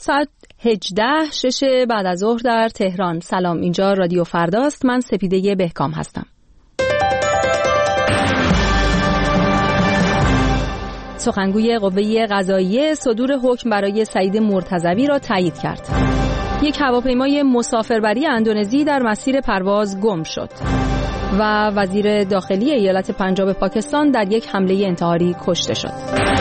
ساعت 18:06 بعد از ظهر در تهران. سلام، اینجا رادیو فرداست. من سپیده بهکام هستم. سخنگوی قوه قضاییه صدور حکم برای سعید مرتضوی را تایید کرد. یک هواپیمای مسافربری اندونزی در مسیر پرواز گم شد و وزیر داخلی ایالت پنجاب پاکستان در یک حمله انتحاری کشته شد.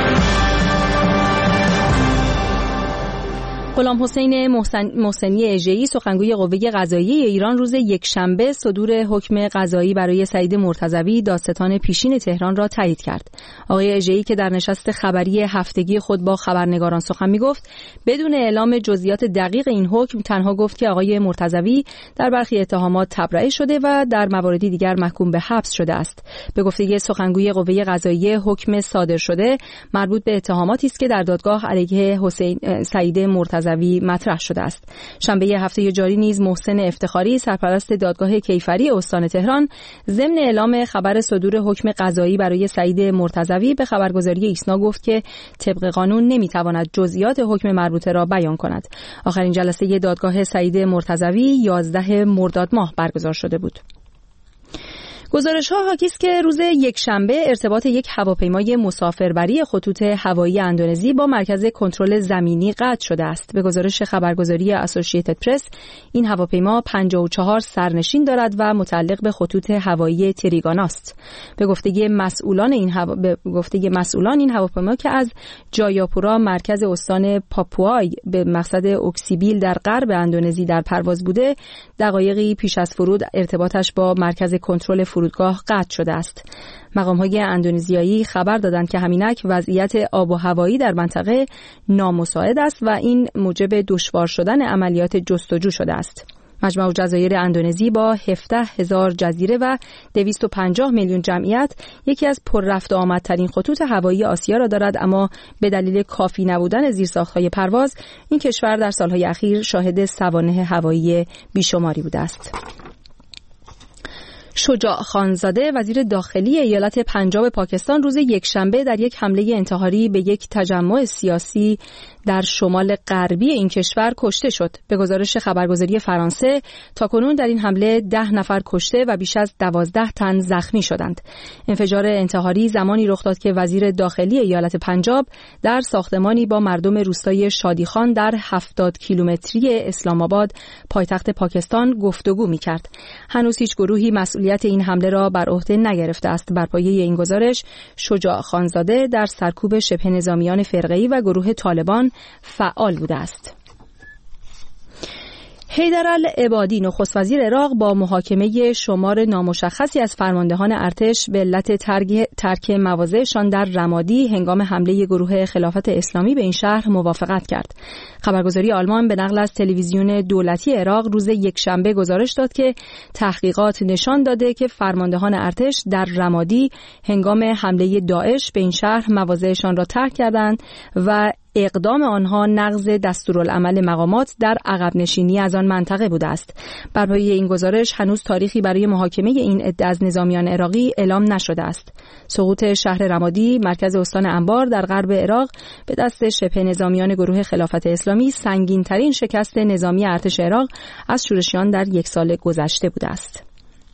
غلام حسین محسنی اژه‌ای سخنگوی قوه قضاییه ایران روز یکشنبه صدور حکم قضایی برای سعید مرتضوی دادستان پیشین تهران را تایید کرد. آقای اژه‌ای که در نشست خبری هفتگی خود با خبرنگاران سخن می‌گفت، بدون اعلام جزئیات دقیق این حکم تنها گفت که آقای مرتضوی در برخی اتهامات تبرئه شده و در مواردی دیگر محکوم به حبس شده است. به گفته سخنگوی قوه قضاییه، حکم صادر شده مربوط به اتهاماتی است که در دادگاه علیه سعید مرتضوی مطرح شده است. شنبه هفته جاری نیز محسن افتخاری سرپرست دادگاه کیفری استان تهران ضمن اعلام خبر صدور حکم قضایی برای سعید مرتضوی به خبرگزاری ایسنا گفت که طبق قانون نمیتواند جزئیات حکم مربوطه را بیان کند. آخرین جلسه دادگاه سعید مرتضوی 11 مرداد ماه برگزار شده بود. گزارش‌ها حاکی است که روز یکشنبه ارتباط یک هواپیمای مسافربری خطوط هوایی اندونزی با مرکز کنترل زمینی قطع شده است. به گزارش خبرگزاری اسوسییتد پرس، این هواپیما 54 سرنشین دارد و متعلق به خطوط هوایی تریگانا است. به گفته مسئولان این هواپیما که از جایاپورا مرکز استان پاپوای به مقصد اوکسیبیل در غرب اندونزی در پرواز بوده، دقایقی پیش از فرود ارتباطش با مرکز کنترل فرودگاه قطع شده است. مقام‌های اندونزیایی خبر دادند که همینک وضعیت آب و هوایی در منطقه نامساعد است و این موجب دشوار شدن عملیات جستجو شده است. مجمع جزایر اندونزی با 17,000 جزیره و 250 میلیون جمعیت یکی از پر رفت و آمدترین خطوط هوایی آسیا را دارد، اما به دلیل کافی نبودن زیرساخت‌های پرواز این کشور در سالهای اخیر شاهد سوانح هوایی بیشماری بوده است. شجاع خانزاده وزیر داخلی ایالت پنجاب پاکستان روز یکشنبه در یک حمله انتحاری به یک تجمع سیاسی در شمال غربی این کشور کشته شد. به گزارش خبرگزاری فرانسه تاکنون در این حمله 10 نفر کشته و بیش از 12 تن زخمی شدند. انفجار انتحاری زمانی رخ داد که وزیر داخلی ایالت پنجاب در ساختمانی با مردم روستای شادیخان در 70 کیلومتری اسلام آباد پایتخت پاکستان گفتگو می‌کرد. هنوز هیچ گروهی مسئولیت این حمله را بر عهده نگرفته است. بر پایه این گزارش شجاع خانزاده در سرکوب شبه نظامیان فرقه‌ای و گروه طالبان فعال بوده است. حیدرالعبادی نخست وزیر عراق با محاکمه شمار نامشخصی از فرماندهان ارتش به علت ترک مواضعشان در رمادی هنگام حمله گروه خلافت اسلامی به این شهر موافقت کرد. خبرگزاری آلمان به نقل از تلویزیون دولتی عراق روز یکشنبه گزارش داد که تحقیقات نشان داده که فرماندهان ارتش در رمادی هنگام حمله داعش به این شهر مواضعشان را ترک کردند و اقدام آنها نقض دستورالعمل مقامات در عقب نشینی از آن منطقه بوده است. بر پایه این گزارش هنوز تاریخی برای محاکمه این عده از نظامیان عراقی اعلام نشده است. سقوط شهر رمادی مرکز استان انبار در غرب عراق به دست شبه نظامیان گروه خلافت اسلامی سنگین‌ترین شکست نظامی ارتش عراق از شورشیان در یک سال گذشته بوده است.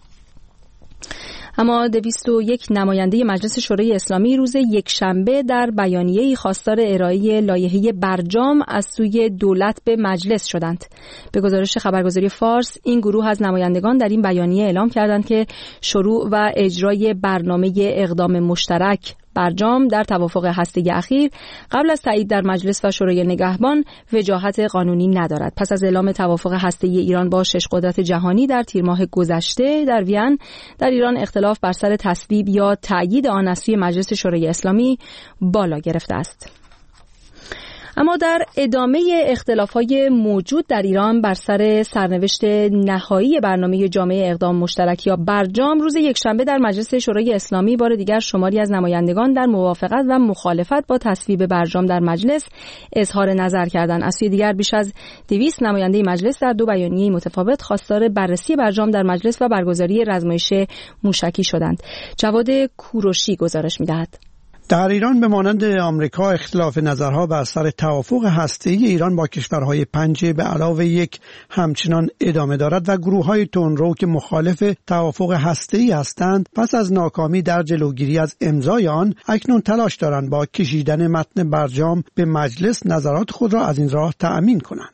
اما 201 نماینده مجلس شورای اسلامی روز یکشنبه در بیانیه‌ای خواستار ارائه لایحه برجام از سوی دولت به مجلس شدند. به گزارش خبرگزاری فارس، این گروه از نمایندگان در این بیانیه اعلام کردند که شروع و اجرای برنامه اقدام مشترک برجام در توافق هسته اخیر قبل از تایید در مجلس و شورای نگهبان وجاهت قانونی ندارد. پس از اعلام توافق هسته ایران با 6 قدرت جهانی در تیر ماه گذشته در وین، در ایران اختلاف بر سر تصویب یا تایید آن از سوی مجلس شورای اسلامی بالا گرفته است. اما در ادامه اختلافات موجود در ایران بر سر سرنوشت نهایی برنامه جامع اقدام مشترک یا برجام، روز یکشنبه در مجلس شورای اسلامی بار دیگر شماری از نمایندگان در موافقت و مخالفت با تصویب برجام در مجلس اظهار نظر کردند. از سوی دیگر بیش از 200 نماینده مجلس در 2 بیانیه متفاوت خواستار بررسی برجام در مجلس و برگزاری رزمایش موشکی شدند. جواد کوروشی گزارش می‌دهد. در ایران به مانند آمریکا اختلاف نظرها بر سر توافق هسته‌ای ایران با کشورهای پنجه به علاوه یک همچنان ادامه دارد و گروه‌های تندرو که مخالف توافق هسته‌ای هستند پس از ناکامی در جلوگیری از امضای آن اکنون تلاش دارند با کشیدن متن برجام به مجلس نظرات خود را از این راه تأمین کنند.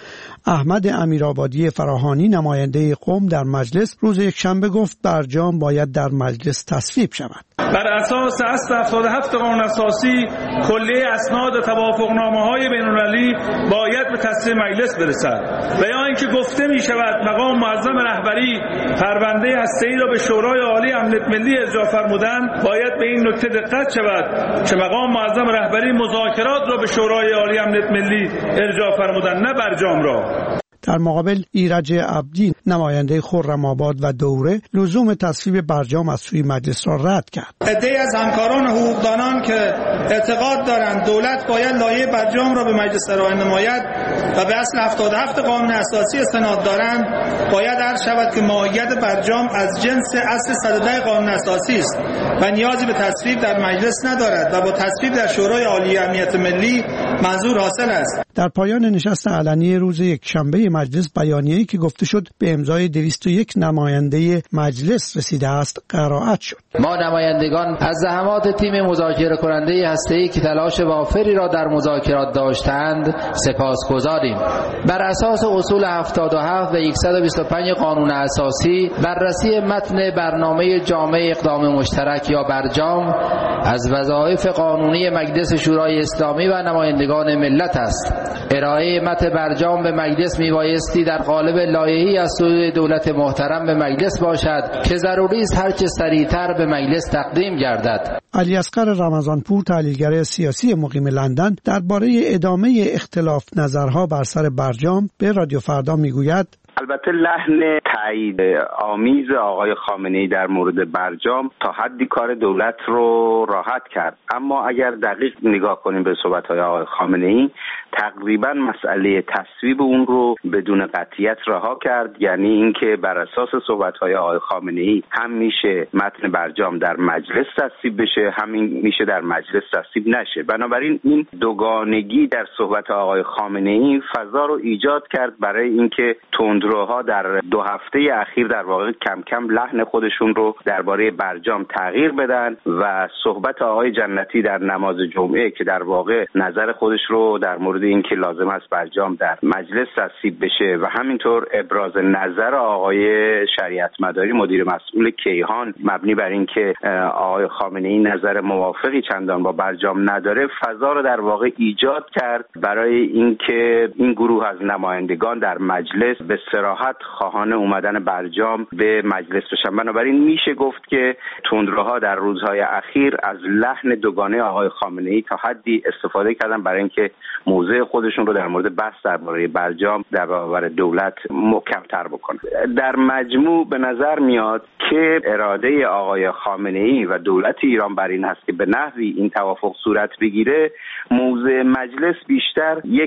احمد امیرآبادی فراهانی نماینده قم در مجلس روز یکشنبه گفت برجام باید در مجلس تصویب شود. بر اساس اصل 77 قانون اساسی کلیه اسناد توافقنامه‌های بین‌المللی باید به تصویب مجلس برسد و یا اینکه گفته می‌شود مقام معظم رهبری پرونده هسته‌ای را به شورای عالی امنیت ملی ارجاع فرمودند، باید به این نکته دقت شود که مقام معظم رهبری مذاکرات را به شورای عالی امنیت ملی ارجاع فرمودند، نه برجام را. در مقابل ایرج عبدی نماینده خرم‌آباد و دوره لزوم تصویب برجام از سوی مجلس را رد کرد. عده‌ای از همکاران حقوقدانان که اعتقاد دارند دولت باید لایحه برجام را به مجلس ارائه نماید و به اصل 77 قانون اساسی استناد دارند، باید عرض شود که ماهیت برجام از جنس اصل 110 قانون اساسی است و نیازی به تصویب در مجلس ندارد و با تصویب در شورای عالی امنیت ملی منظور حاصل است. در پایان نشست علنی روز یکشنبه مجلس بیانیه‌ای که گفته شد به امضای 201 نماینده مجلس رسیده است قرائت شد. ما نمایندگان از زحمات تیم مذاکره کننده هسته‌ای که تلاش وافری را در مذاکرات داشتند سپاسگزاریم. بر اساس اصول 77 و 125 قانون اساسی بررسی متن برنامه جامع اقدام مشترک یا برجام از وظایف قانونی مجلس شورای اسلامی و نمایندگان ملت است. ارائه متن برجام به مجلس میبایستی در قالب لایحه‌ای از سوی دولت محترم به مجلس باشد که ضروری است هرچه سریعتر به مجلس تقدیم گردد. علی اصغر رمضانپور تحلیلگر سیاسی مقیم لندن درباره ادامه اختلاف نظرها بر سر برجام به رادیو فردا میگوید: البته لحن تایید آمیز آقای خامنه‌ای در مورد برجام تا حدی کار دولت رو راحت کرد، اما اگر دقیق نگاه کنیم به صحبت‌های آقای خامنه‌ای تقریبا مسئله تصویب اون رو بدون قطعیت رها کرد، یعنی اینکه بر اساس صحبت‌های آقای خامنه‌ای هم میشه متن برجام در مجلس تصویب بشه، همین میشه در مجلس تصویب نشه. بنابراین این دوگانگی در صحبت آقای خامنه‌ای فضا رو ایجاد کرد برای اینکه تندروها در 2 هفته اخیر در واقع کم کم لحن خودشون رو درباره برجام تغییر بدن و صحبت آقای جنتی در نماز جمعه که در واقع نظر خودش رو در مورد اینکه لازم است برجام در مجلس تصویب بشه و همینطور ابراز نظر آقای شریعت مداری مدیر مسئول کیهان مبنی بر اینکه آقای خامنه‌ای نظر موافقی چندان با برجام نداره، فضا رو در واقع ایجاد کرد برای اینکه این گروه از نمایندگان در مجلس به صراحت خواهان اومدن برجام به مجلس بشن. بنابراین میشه گفت که تندروها در روزهای اخیر از لحن دوگانه آقای خامنه‌ای تا حدی استفاده کردن برای اینکه موضع خودشون رو در مورد بحث درباره برجام در برابر دولت محکم‌تر بکنن. در مجموع به نظر میاد که اراده آقای خامنه‌ای و دولت ایران بر این هست که به نحوی این توافق صورت بگیره. موضع مجلس بیشتر یک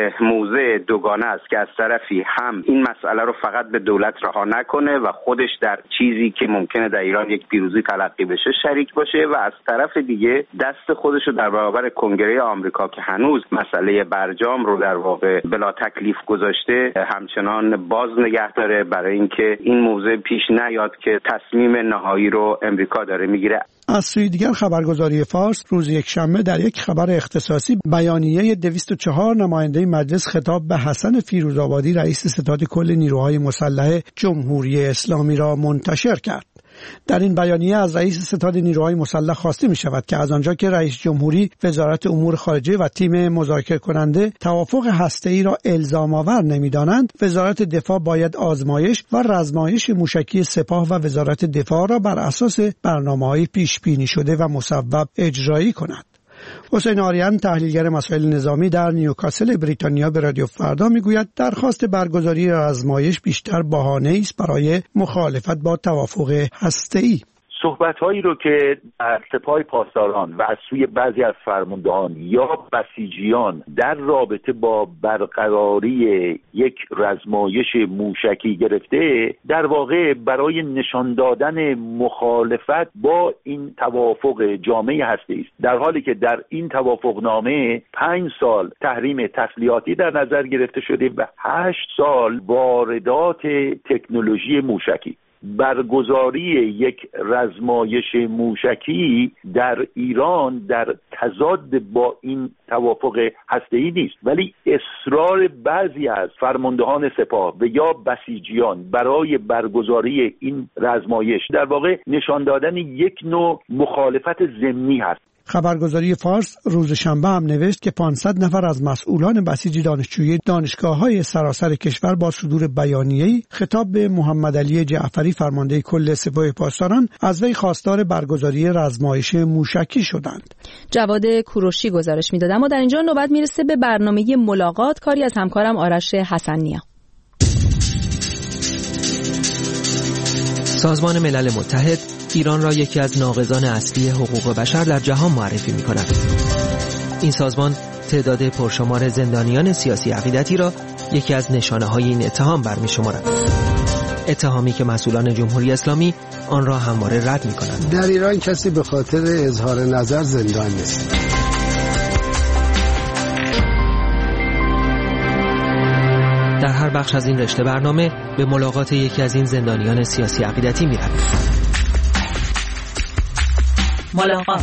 موضع دوگانه است که از طرفی هم این مسئله رو فقط به دولت رها نکنه و خودش در چیزی که ممکنه در ایران یک پیروزی تلقی بشه شریک باشه و از طرف دیگه دست خودش رو در برابر کنگره آمریکا که هنوز مسئله برجام رو در واقع بلا تکلیف گذاشته همچنان باز نگه داره برای اینکه این موضوع پیش نیاد که تصمیم نهایی رو امریکا داره میگیره. از سوی دیگر خبرگزاری فارس روز یکشنبه در یک خبر اختصاصی بیانیه 204 نماینده مجلس خطاب به حسن فیروزآبادی رئیس ستاد کل نیروهای مسلح جمهوری اسلامی را منتشر کرد. در این بیانیه از رئیس ستاد نیروهای مسلح خواسته می شود که از آنجا که رئیس جمهوری، وزارت امور خارجه و تیم مذاکره کننده توافق هسته‌ای را الزام آور نمی دانند، وزارت دفاع باید آزمایش و رزمایش موشکی سپاه و وزارت دفاع را بر اساس برنامه‌های پیش بینی شده و مصوب اجرایی کند. حسین آریان تحلیلگر مسائل نظامی در نیوکاسل بریتانیا به رادیو فردا میگوید درخواست برگزاری آزمایش بیشتر بهانه‌ای است برای مخالفت با توافق هسته‌ای. صحبت‌هایی رو که در سپاه پاسداران و از سوی بعضی از فرماندهان یا بسیجیان در رابطه با برقراری یک رزمایش موشکی گرفته، در واقع برای نشان دادن مخالفت با این توافق جامعه هسته‌ای است، در حالی که در این توافقنامه 5 سال تحریم تسلیحاتی در نظر گرفته شده و 8 سال واردات تکنولوژی موشکی. برگزاری یک رزمایش موشکی در ایران در تضاد با این توافق هسته‌ای نیست، ولی اصرار بعضی از فرماندهان سپاه و یا بسیجیان برای برگزاری این رزمایش در واقع نشان دادن یک نوع مخالفت ضمنی هست. خبرگزاری فارس روز شنبه هم نوشت که 500 نفر از مسئولان بسیج دانشجویی دانشگاه‌های سراسر کشور با صدور بیانیه‌ای خطاب به محمد علی جعفری فرمانده کل سپاه پاسداران از وی خواستار برگزاری رزمایش موشکی شدند. جواد کوروشی گزارش می‌داد. اما در اینجا نوبت میرسه به برنامه ملاقات، کاری از همکارم آرش حسن‌نیا. سازمان ملل متحد ایران را یکی از ناقضان اصلی حقوق بشر در جهان معرفی می‌کند. این سازمان تعداد پرشمار زندانیان سیاسی عقیدتی را یکی از نشانه‌های این اتهام برمی‌شمارد. اتهامی که مسئولان جمهوری اسلامی آن را همواره رد می‌کنند. در ایران کسی به خاطر اظهار نظر زندان نیست. در هر بخش از این رشته برنامه به ملاقات یکی از این زندانیان سیاسی عقیدتی می‌رویم. ملاقات.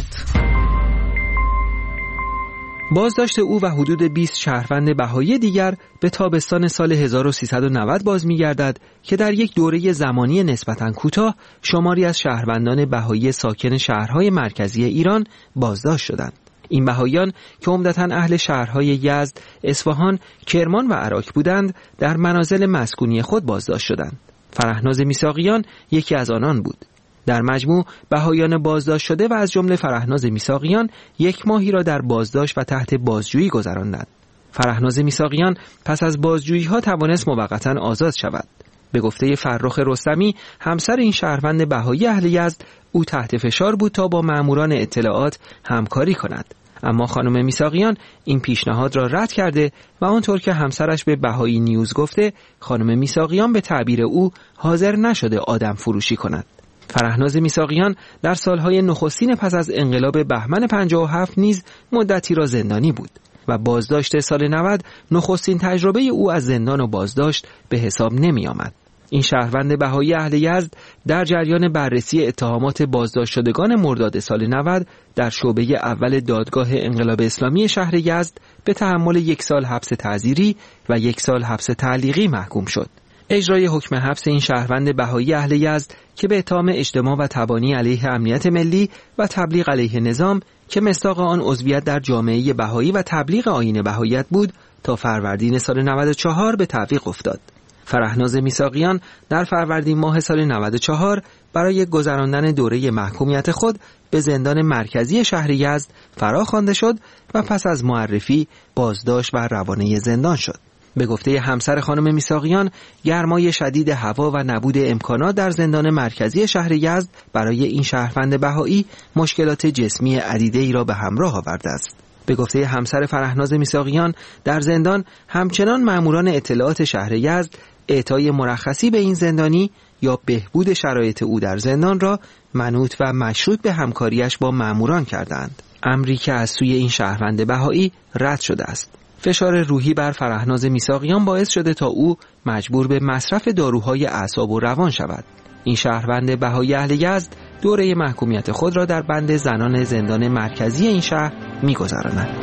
بازداشت او و حدود 20 شهروند بهایی دیگر به تابستان سال 1390 باز می‌گردد که در یک دوره زمانی نسبتاً کوتاه شماری از شهروندان بهایی ساکن شهرهای مرکزی ایران بازداشت شدند. این بهاییان که عمدتاً اهل شهرهای یزد، اصفهان، کرمان و عراق بودند، در منازل مسکونی خود بازداشت شدند. فرهناز میثاقیان یکی از آنان بود. در مجموع بهاییان بازداشت شده و از جمله فرهناز میثاقیان 1 ماهی را در بازداشت و تحت بازجویی گذراندند. فرهناز میثاقیان پس از بازجویی‌ها توانست موقتاً آزاد شود. به گفته فرخ رستمی، همسر این شهروند بهایی اهل یزد، او تحت فشار بود تا با ماموران اطلاعات همکاری کند. اما خانم میثاقیان این پیشنهاد را رد کرده و آنطور که همسرش به بهایی نیوز گفته، خانم میثاقیان به تعبیر او حاضر نشده آدم فروشی کند. فرهناز میثاقیان در سالهای نخستین پس از انقلاب بهمن 57 نیز مدتی را زندانی بود و بازداشت سال 90 نخستین تجربه او از زندان و بازداشت به حساب نمی آمد. این شهروند بهایی اهل یزد در جریان بررسی اتهامات بازداشت شدگان مرداد سال 90 در شعبه اول دادگاه انقلاب اسلامی شهر یزد به تحمل 1 سال حبس تعزیری و 1 سال حبس تعلیقی محکوم شد. اجرای حکم حبس این شهروند بهایی اهل یزد که به اتهام اجتماع و تبانی علیه امنیت ملی و تبلیغ علیه نظام که مصداق آن عضویت در جامعه بهایی و تبلیغ آیین بهاییت بود، تا فروردین سال 94 به تعویق افتاد. فرهناز میثاقیان در فروردین ماه سال 94 برای گذراندن دوره محکومیت خود به زندان مرکزی شهر یزد فراخوانده شد و پس از معرفی بازداشت و روانه زندان شد. به گفته همسر خانم میثاقیان، گرمای شدید هوا و نبود امکانات در زندان مرکزی شهر یزد برای این شهروند بهایی مشکلات جسمی عدیده‌ای را به همراه آورده است. به گفته همسر فرهناز میثاقیان، در زندان همچنان ماموران اطلاعات شهر یزد اعطای مرخصی به این زندانی یا بهبود شرایط او در زندان را منوط و مشروط به همکاریش با ماموران کردند، امری که از سوی این شهروند بهایی رد شده است. فشار روحی بر فرهناز میثاقیان باعث شده تا او مجبور به مصرف داروهای اعصاب و روان شود. این شهروند بهایی اهل یزد دوره محکومیت خود را در بند زنان زندان مرکزی این شهر می‌گذراند.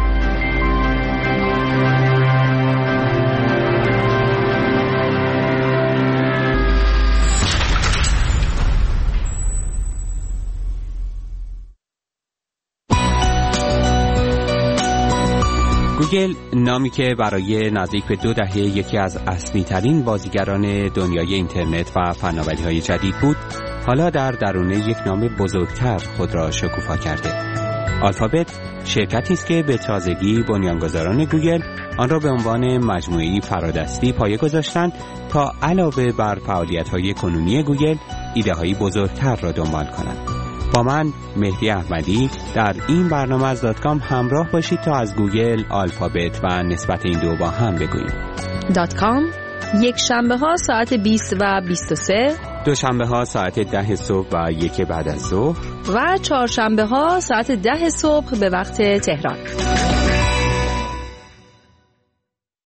گوگل، نامی که برای نزدیک به 2 دهه یکی از اصلی ترین بازیگران دنیای اینترنت و فناوری‌های جدید بود، حالا در درون یک نام بزرگتر خود را شکوفا کرده. آلفابت شرکتی است که به تازگی بنیانگذاران گوگل آن را به عنوان مجموعه‌ای فرادستی پایه گذاشتند تا علاوه بر فعالیت‌های کنونی گوگل، ایده‌های بزرگتر را دنبال کنند. با من مهدی احمدی در این برنامه از .com همراه باشید تا از گوگل، آلفابت و نسبت این دو با هم بگوییم. .com یک شنبه ها ساعت 20 و 23، دوشنبه ها ساعت 10 صبح و 1 بعد از ظهر و چهارشنبه ها ساعت 10 صبح به وقت تهران.